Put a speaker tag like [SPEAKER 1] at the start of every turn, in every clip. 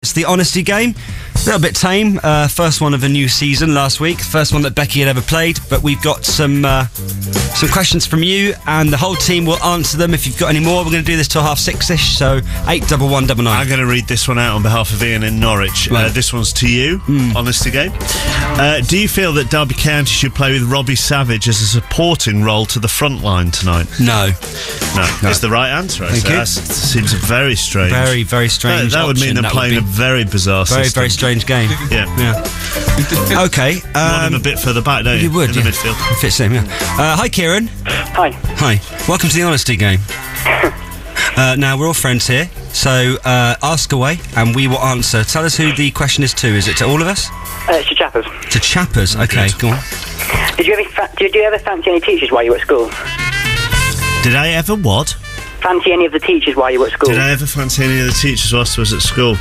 [SPEAKER 1] It's the honesty game. A little bit tame. First one of a new season last week. First one that Becky had ever played. But we've got some questions from you, and the whole team will answer them. If you've got any more, we're going to do this till 6:30ish. So 81199.
[SPEAKER 2] I'm going to read this one out on behalf of Ian in Norwich.
[SPEAKER 1] Right.
[SPEAKER 2] This one's to you. Honesty game. Do you feel that Derby County should play with Robbie Savage as a supporting role to the front line tonight?
[SPEAKER 1] No.
[SPEAKER 2] It's the right answer.
[SPEAKER 1] Thank you.
[SPEAKER 2] That seems very strange.
[SPEAKER 1] Very, very strange.
[SPEAKER 2] That would mean they're playing a very bizarre
[SPEAKER 1] very,
[SPEAKER 2] system.
[SPEAKER 1] very strange game.
[SPEAKER 2] Yeah.
[SPEAKER 1] Okay.
[SPEAKER 2] You want him a bit further back, don't you?
[SPEAKER 1] You would,
[SPEAKER 2] in the midfield.
[SPEAKER 1] Fits him, yeah. Hi, Kieran.
[SPEAKER 3] Hi.
[SPEAKER 1] Hi. Welcome to the honesty game. Now, we're all friends here, so ask away, and we will answer. Tell us who the question is to. Is it to all of us?
[SPEAKER 3] It's to Chappers.
[SPEAKER 1] To Chappers. Okay, go on.
[SPEAKER 3] Did you ever fancy any teachers while you were at school?
[SPEAKER 2] Did I ever what?
[SPEAKER 3] Fancy any of the teachers while you were at school?
[SPEAKER 2] Did I ever fancy any of the teachers whilst I was at school?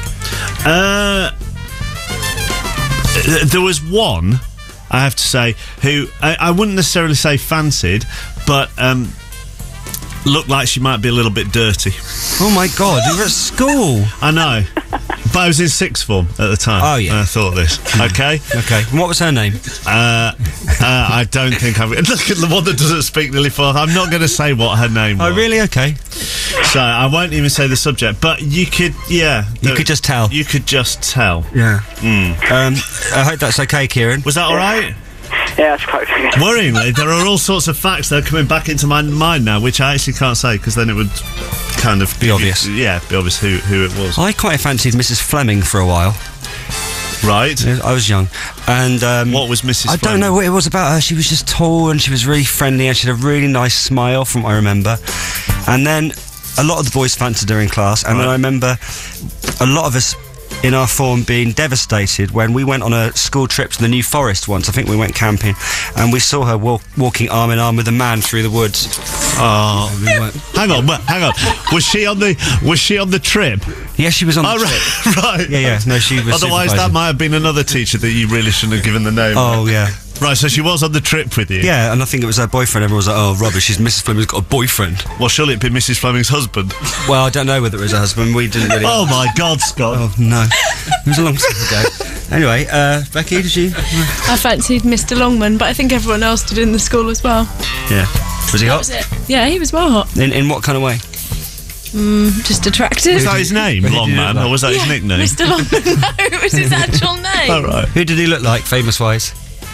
[SPEAKER 2] There was one, I have to say, who I wouldn't necessarily say fancied, but looked like she might be a little bit dirty.
[SPEAKER 1] Oh my God, you were at school.
[SPEAKER 2] I know. But I was in sixth form at the time.
[SPEAKER 1] Oh, yeah.
[SPEAKER 2] And I thought this. Okay?
[SPEAKER 1] Okay. And what was her name?
[SPEAKER 2] I don't think I'm... Look at the one that doesn't speak nearly fourth. I'm not going to say what her name was.
[SPEAKER 1] Oh, really? Okay.
[SPEAKER 2] So I won't even say the subject, but you could,
[SPEAKER 1] You could just tell.
[SPEAKER 2] You could just tell.
[SPEAKER 1] Yeah. I hope that's okay, Kieran.
[SPEAKER 2] Was that all right?
[SPEAKER 3] Yeah, that's quite good.
[SPEAKER 2] Worryingly, there are all sorts of facts that are coming back into my mind now, which I actually can't say, because then it would kind of...
[SPEAKER 1] Be obvious.
[SPEAKER 2] Be obvious who it was.
[SPEAKER 1] I quite fancied Mrs. Fleming for a while.
[SPEAKER 2] Right.
[SPEAKER 1] I was young. And
[SPEAKER 2] what was Mrs.
[SPEAKER 1] I don't know what it was about her. She was just tall, and she was really friendly, and she had a really nice smile, from what I remember. And then a lot of the boys fancied her in class, and then I remember a lot of us in our form being devastated when we went on a school trip to the New Forest once. I think we went camping, and we saw her walking arm in arm with a man through the woods.
[SPEAKER 2] Oh, hang on. Was she on the trip?
[SPEAKER 1] Yeah, she was on the trip.
[SPEAKER 2] Right.
[SPEAKER 1] Yeah. No, she was.
[SPEAKER 2] Otherwise, that might have been another teacher that you really shouldn't have given the name.
[SPEAKER 1] Oh, yeah.
[SPEAKER 2] Right, so she was on the trip with you?
[SPEAKER 1] Yeah, and I think it was her boyfriend. Everyone was like, oh, rubbish, Mrs. Fleming's got a boyfriend.
[SPEAKER 2] Well, surely it'd be Mrs. Fleming's husband.
[SPEAKER 1] Well, I don't know whether it was her husband. We didn't really...
[SPEAKER 2] Oh, my God, Scott.
[SPEAKER 1] Oh, no. It was a long time ago. Anyway, Becky, did you?
[SPEAKER 4] I fancied Mr. Longman, but I think everyone else did in the school as well.
[SPEAKER 1] Yeah. Was he hot?
[SPEAKER 4] That was it. Yeah, he was well hot.
[SPEAKER 1] In what kind of way?
[SPEAKER 4] Just attractive.
[SPEAKER 2] Was that his name, Longman, or was that his nickname?
[SPEAKER 4] Mr. Longman, no, it was his actual name.
[SPEAKER 2] Oh, right.
[SPEAKER 1] Who did he look like, famous-wise?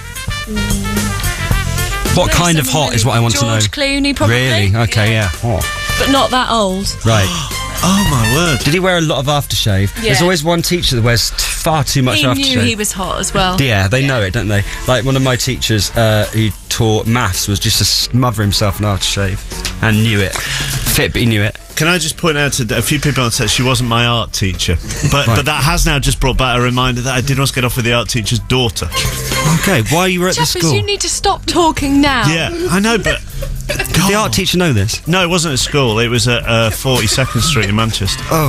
[SPEAKER 1] What kind of hot is what I want to know.
[SPEAKER 4] George Clooney, probably.
[SPEAKER 1] Really? Okay, yeah. Hot.
[SPEAKER 4] But not that old.
[SPEAKER 1] Right.
[SPEAKER 2] Oh, my word.
[SPEAKER 1] Did he wear a lot of aftershave?
[SPEAKER 4] Yeah.
[SPEAKER 1] There's always one teacher that wears far too much aftershave.
[SPEAKER 4] He knew he was hot as well.
[SPEAKER 1] Yeah, they know it, don't they? Like, one of my teachers who taught maths was just to smother himself in aftershave and knew it. Fit, but he knew it.
[SPEAKER 2] Can I just point out to a few people on set, she wasn't my art teacher. But that has now just brought back a reminder that I did once get off with the art teacher's daughter.
[SPEAKER 1] Okay, while you were at the
[SPEAKER 4] Chappers,
[SPEAKER 1] school...
[SPEAKER 4] you need to stop talking now.
[SPEAKER 2] Yeah, I know, but...
[SPEAKER 1] Did the art teacher know this?
[SPEAKER 2] No, it wasn't at school. It was at 42nd Street in Manchester.
[SPEAKER 1] Oh.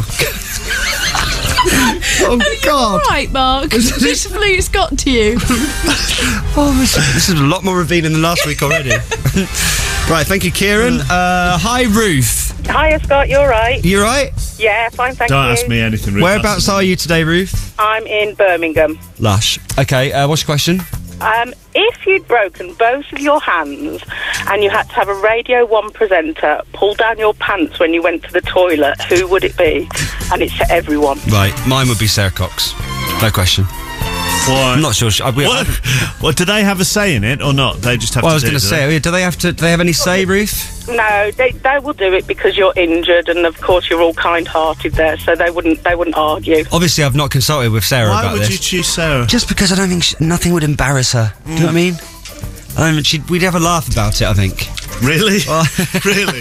[SPEAKER 1] Oh, God.
[SPEAKER 4] All right, Mark. This flute's got to you.
[SPEAKER 1] Oh, this is a lot more revealing than last week already. Right, thank you, Kieran. Hi, Ruth.
[SPEAKER 5] Hiya, Scott, you alright?
[SPEAKER 1] You right?
[SPEAKER 5] Yeah, fine, thank you.
[SPEAKER 2] Don't ask me anything, Ruth.
[SPEAKER 1] Whereabouts are you today, Ruth?
[SPEAKER 5] I'm in Birmingham.
[SPEAKER 1] Lush. Okay, what's your question?
[SPEAKER 5] If you'd broken both of your hands and you had to have a Radio 1 presenter pull down your pants when you went to the toilet, who would it be? And it's to everyone.
[SPEAKER 1] Right, mine would be Sarah Cox. No question.
[SPEAKER 2] What?
[SPEAKER 1] I'm not sure.
[SPEAKER 2] What, do they have a say in it or not? They just have to
[SPEAKER 1] I was
[SPEAKER 2] do
[SPEAKER 1] going to say, do they have any say, Ruth?
[SPEAKER 5] No, they will do it because you're injured, and of course you're all kind-hearted there, so they wouldn't argue.
[SPEAKER 1] Obviously, I've not consulted with Sarah about this.
[SPEAKER 2] Why would you choose Sarah?
[SPEAKER 1] Just because I don't think nothing would embarrass her. Do you know what I mean? We'd have a laugh about it, I think.
[SPEAKER 2] Really? Really?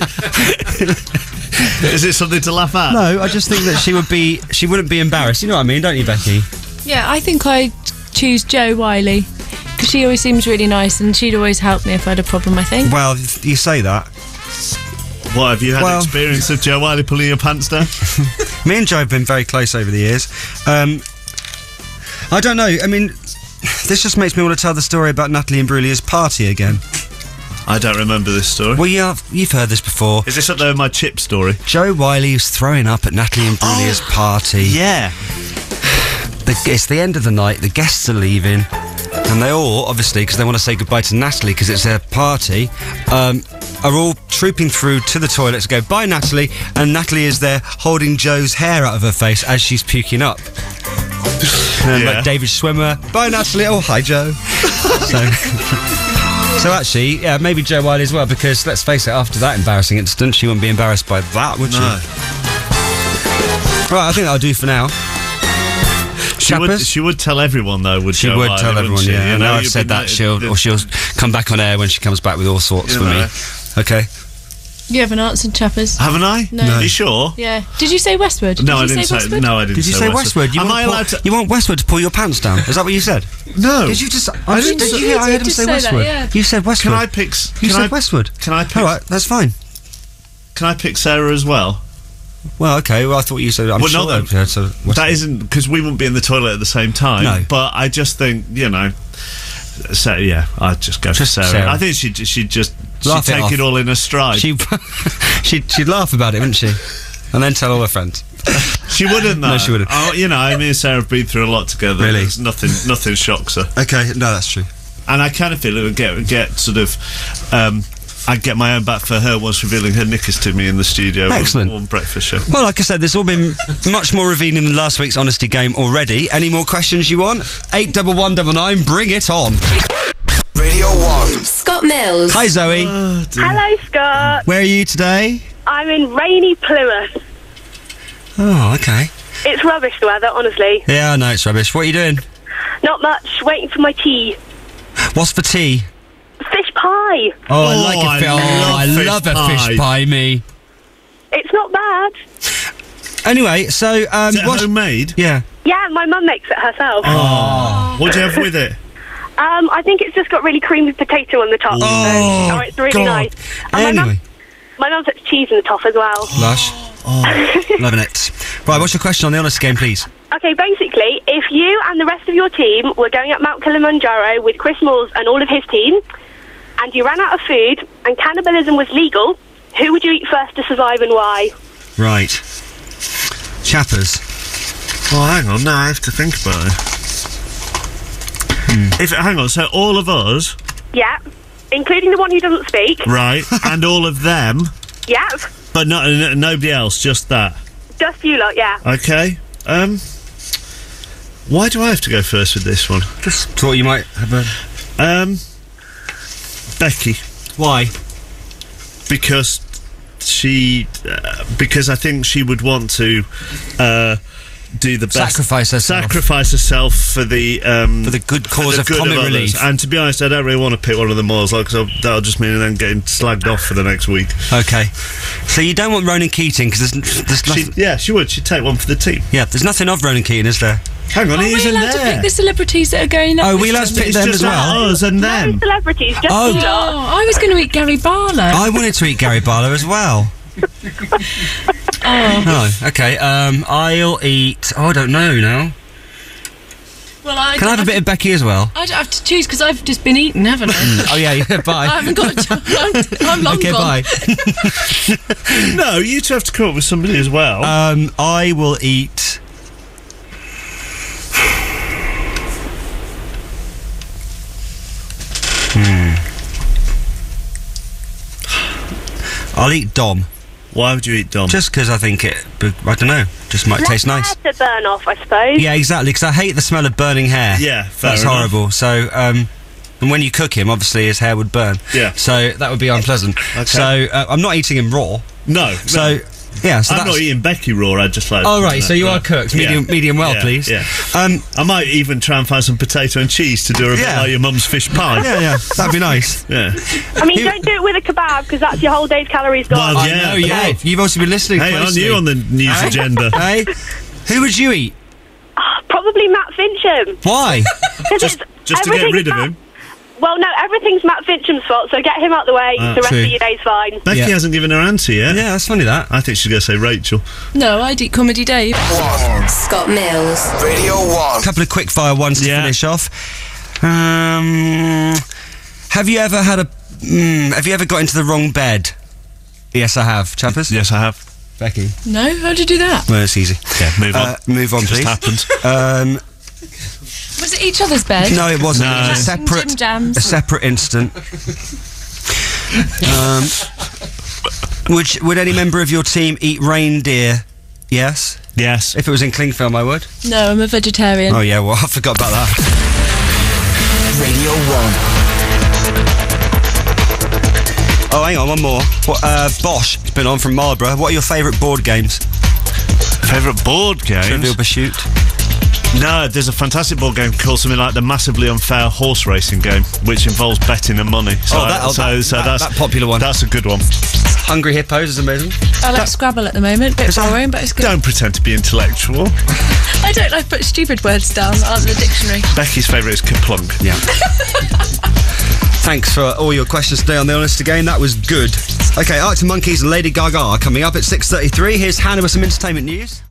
[SPEAKER 2] Is it something to laugh at?
[SPEAKER 1] No, I just think that she wouldn't be embarrassed. You know what I mean, don't you, Becky?
[SPEAKER 4] Yeah, I think I'd choose Jo Wiley, because she always seems really nice, and she'd always help me if I had a problem, I think.
[SPEAKER 1] Well, you say that.
[SPEAKER 2] What, have you had experience of Jo Wiley pulling your pants down?
[SPEAKER 1] Me and Jo have been very close over the years. I don't know, I mean, this just makes me want to tell the story about Natalie Imbruglia's party again.
[SPEAKER 2] I don't remember this story.
[SPEAKER 1] Well, you've heard this before.
[SPEAKER 2] Is this up there with my chip story?
[SPEAKER 1] Jo Wiley was throwing up at Natalie Imbruglia's party.
[SPEAKER 2] Yeah.
[SPEAKER 1] it's the end of the night, the guests are leaving, and they all, obviously, because they want to say goodbye to Natalie because it's their party, are all trooping through to the toilet to go, bye Natalie, and Natalie is there holding Joe's hair out of her face as she's puking up. And like David Schwimmer, bye Natalie, oh hi Joe. So actually, yeah, maybe Joe Wiley as well, because let's face it, after that embarrassing incident, she wouldn't be embarrassed by that, would she? Right, I think that'll do for now.
[SPEAKER 2] She would tell everyone though, would she?
[SPEAKER 1] She would tell everyone,
[SPEAKER 2] she?
[SPEAKER 1] yeah.
[SPEAKER 2] You
[SPEAKER 1] I know I've said that, she'll come back on air when she comes back with all sorts for me. Okay.
[SPEAKER 4] You haven't answered, Chappers.
[SPEAKER 2] Haven't I?
[SPEAKER 4] No.
[SPEAKER 2] Are you sure?
[SPEAKER 4] Yeah. Did you say Westwood?
[SPEAKER 2] No, I didn't say
[SPEAKER 4] Westwood?
[SPEAKER 2] No, I didn't.
[SPEAKER 1] Did you say Westwood?
[SPEAKER 2] Am I allowed to?
[SPEAKER 1] You want Westwood to pull your pants down? Is that what you said?
[SPEAKER 2] No.
[SPEAKER 1] Did you just?
[SPEAKER 2] I didn't.
[SPEAKER 1] Did you hear? I heard him say Westwood.
[SPEAKER 4] That, yeah.
[SPEAKER 1] You said Westwood.
[SPEAKER 2] Can I pick?
[SPEAKER 1] You said Westwood.
[SPEAKER 2] Can I pick?
[SPEAKER 1] All right, that's fine.
[SPEAKER 2] Can I pick Sarah as well?
[SPEAKER 1] Well, okay. Well, I thought you said. I'm sure
[SPEAKER 2] not
[SPEAKER 1] that. So
[SPEAKER 2] that isn't because we wouldn't be in the toilet at the same time.
[SPEAKER 1] No.
[SPEAKER 2] But I just think Sarah, yeah, I'd just go for Sarah. I think she'd just take it all in her stride.
[SPEAKER 1] She'd laugh about it, wouldn't she? And then tell all her friends.
[SPEAKER 2] She wouldn't, though.
[SPEAKER 1] No, she wouldn't.
[SPEAKER 2] Oh, me and Sarah have been through a lot together.
[SPEAKER 1] Really?
[SPEAKER 2] There's nothing shocks her.
[SPEAKER 1] Okay, no, that's true.
[SPEAKER 2] And I kind of feel it would get sort of. I'd get my own back for her once revealing her knickers to me in the studio.
[SPEAKER 1] Excellent.
[SPEAKER 2] On breakfast show.
[SPEAKER 1] Well, like I said, there's all been much more revealing than last week's honesty game already. Any more questions you want? 81199, bring it on.
[SPEAKER 6] Radio 1.
[SPEAKER 7] Scott Mills.
[SPEAKER 1] Hi, Zoe.
[SPEAKER 5] Hello, Scott.
[SPEAKER 1] Where are you today?
[SPEAKER 5] I'm in rainy Plymouth.
[SPEAKER 1] Oh, okay.
[SPEAKER 5] It's rubbish, the weather, honestly.
[SPEAKER 1] Yeah, I know it's rubbish. What are you doing?
[SPEAKER 5] Not much. Waiting for my tea.
[SPEAKER 1] What's for tea?
[SPEAKER 5] Fish pie.
[SPEAKER 1] Oh, I like a fish. I love a fish pie, me.
[SPEAKER 5] It's not bad.
[SPEAKER 1] Anyway, so
[SPEAKER 2] Is it homemade?
[SPEAKER 1] Yeah.
[SPEAKER 5] Yeah, my mum makes it herself.
[SPEAKER 2] Oh. What do you have with it?
[SPEAKER 5] I think it's just got really creamy potato on the top.
[SPEAKER 1] Oh,
[SPEAKER 5] it's really
[SPEAKER 1] God.
[SPEAKER 5] nice. And
[SPEAKER 1] Anyway.
[SPEAKER 5] my mum puts cheese in the top as well.
[SPEAKER 1] Lush. Loving it. Right, what's your question on the honesty game, please?
[SPEAKER 5] Okay, basically, if you and the rest of your team were going up Mount Kilimanjaro with Chris Moores and all of his team, and you ran out of food and cannibalism was legal, who would you eat first to survive and why?
[SPEAKER 1] Right. Chappers.
[SPEAKER 2] Oh, hang on. Now I have to think about it. Hang on. So all of us,
[SPEAKER 5] Yeah, including the one who doesn't speak.
[SPEAKER 2] right, and all of them,
[SPEAKER 5] Yeah,
[SPEAKER 2] but nobody else. Just that.
[SPEAKER 5] just you lot, yeah.
[SPEAKER 2] Okay. Why do I have to go first with this one?
[SPEAKER 1] Just thought you might have a...
[SPEAKER 2] Becky.
[SPEAKER 1] Why?
[SPEAKER 2] Because I think she would want to do the best.
[SPEAKER 1] Sacrifice herself
[SPEAKER 2] for the
[SPEAKER 1] good cause of
[SPEAKER 2] good
[SPEAKER 1] comic
[SPEAKER 2] others.
[SPEAKER 1] relief.
[SPEAKER 2] And to be honest, I don't really want to pick one of the Moors, because that'll just mean then getting slagged off for the next week.
[SPEAKER 1] Okay. So you don't want Ronan Keating, because there's nothing...
[SPEAKER 2] She would. She'd take one for the team.
[SPEAKER 1] Yeah, there's nothing of Ronan Keating, is there?
[SPEAKER 2] Hang on, he
[SPEAKER 4] Are
[SPEAKER 2] is
[SPEAKER 4] we
[SPEAKER 2] in
[SPEAKER 4] allowed to
[SPEAKER 2] there.
[SPEAKER 4] pick the celebrities that are going up?
[SPEAKER 1] Oh, we allowed to pick
[SPEAKER 2] It's
[SPEAKER 1] them
[SPEAKER 2] just
[SPEAKER 1] as well?
[SPEAKER 2] us and
[SPEAKER 5] No
[SPEAKER 2] them.
[SPEAKER 5] celebrities, just
[SPEAKER 1] Oh.
[SPEAKER 5] you lot.
[SPEAKER 4] Oh, I was going to eat Gary Barlow.
[SPEAKER 1] I wanted to eat Gary Barlow as well. No, okay. I'll eat... Oh, I don't know now.
[SPEAKER 4] Well, I
[SPEAKER 1] Can I have a bit of Becky as well?
[SPEAKER 4] I don't have to choose because I've just been eaten, haven't I?
[SPEAKER 1] Oh, yeah, bye.
[SPEAKER 4] I haven't got. I'm long
[SPEAKER 1] Okay,
[SPEAKER 4] gone.
[SPEAKER 1] bye.
[SPEAKER 2] No, you two have to come up with somebody as well.
[SPEAKER 1] I will eat... I'll eat Dom.
[SPEAKER 2] Why would you eat Dom?
[SPEAKER 1] Just because I think it... I don't know. Just might taste nice.
[SPEAKER 5] Hair to burn off, I suppose.
[SPEAKER 1] Yeah, exactly, because I hate the smell of burning hair.
[SPEAKER 2] Yeah, fair
[SPEAKER 1] That's
[SPEAKER 2] enough.
[SPEAKER 1] horrible. So, and when you cook him, obviously his hair would burn.
[SPEAKER 2] Yeah.
[SPEAKER 1] So that would be unpleasant.
[SPEAKER 2] Okay.
[SPEAKER 1] So I'm not eating him raw.
[SPEAKER 2] No.
[SPEAKER 1] So, yeah, so
[SPEAKER 2] I'm
[SPEAKER 1] that's...
[SPEAKER 2] not eating Becky raw, I'd just like...
[SPEAKER 1] Oh, right, so you are cooked. Medium well,
[SPEAKER 2] Yeah,
[SPEAKER 1] please.
[SPEAKER 2] Yeah.
[SPEAKER 1] I
[SPEAKER 2] might even try and find some potato and cheese to do a bit
[SPEAKER 1] Yeah.
[SPEAKER 2] like your mum's fish pie.
[SPEAKER 1] Yeah, that'd be nice.
[SPEAKER 2] Yeah.
[SPEAKER 5] I mean, don't do it with a kebab, because that's your whole day's calories gone.
[SPEAKER 2] Well,
[SPEAKER 1] I
[SPEAKER 2] yeah.
[SPEAKER 1] know, yeah. You've also been listening
[SPEAKER 2] Hey, aren't
[SPEAKER 1] closely.
[SPEAKER 2] you on the news agenda?
[SPEAKER 1] Hey? Who would you eat?
[SPEAKER 5] Probably Matt Fincham.
[SPEAKER 1] Why?
[SPEAKER 2] Just to get rid of him?
[SPEAKER 5] Well, no, everything's Matt Fincham's fault, so get him out the way. The rest
[SPEAKER 1] true.
[SPEAKER 5] of your day's fine.
[SPEAKER 2] Becky
[SPEAKER 1] Yeah.
[SPEAKER 2] hasn't given her answer yet.
[SPEAKER 1] Yeah, that's funny, that.
[SPEAKER 2] I think she's going to say Rachel.
[SPEAKER 4] No, I'd eat Comedy Dave.
[SPEAKER 7] Scott Mills.
[SPEAKER 6] Radio 1.
[SPEAKER 1] A couple of quick fire ones to
[SPEAKER 2] Yeah.
[SPEAKER 1] finish off. Have you ever had a... have you ever got into the wrong bed? Yes, I have. Chappers?
[SPEAKER 2] Yes, I have.
[SPEAKER 1] Becky?
[SPEAKER 4] No, how'd you do that?
[SPEAKER 1] Well, it's easy.
[SPEAKER 2] Yeah, move on.
[SPEAKER 1] Move on,
[SPEAKER 2] Just
[SPEAKER 1] please.
[SPEAKER 2] happened.
[SPEAKER 4] Was it each other's bed?
[SPEAKER 1] No, it wasn't.
[SPEAKER 2] No.
[SPEAKER 1] It was
[SPEAKER 4] Jim Jams.
[SPEAKER 1] a separate incident. Would any member of your team eat reindeer? Yes.
[SPEAKER 2] Yes.
[SPEAKER 1] If it was in cling film, I would.
[SPEAKER 4] No, I'm a vegetarian.
[SPEAKER 1] Oh yeah, well I forgot about that.
[SPEAKER 6] Radio 1.
[SPEAKER 1] Oh, hang on, one more. Bosch, it's been on from Marlborough. What are your favourite board games?
[SPEAKER 2] Favourite board games?
[SPEAKER 1] Trivial Pursuit.
[SPEAKER 2] No, there's a fantastic board game called something like the Massively Unfair Horse Racing Game, which involves betting and money. So,
[SPEAKER 1] that popular one.
[SPEAKER 2] That's a good one.
[SPEAKER 1] Hungry Hippos is amazing.
[SPEAKER 4] I like Scrabble at the moment. Bit boring, but it's good.
[SPEAKER 2] Don't pretend to be intellectual.
[SPEAKER 4] I don't like put stupid words down that aren't in the dictionary.
[SPEAKER 2] Becky's favourite is Kaplunk.
[SPEAKER 1] Yeah. Thanks for all your questions today on The Honest Again. That was good. Okay, Arctic Monkeys and Lady Gaga are coming up at 6:33. Here's Hannah with some entertainment news.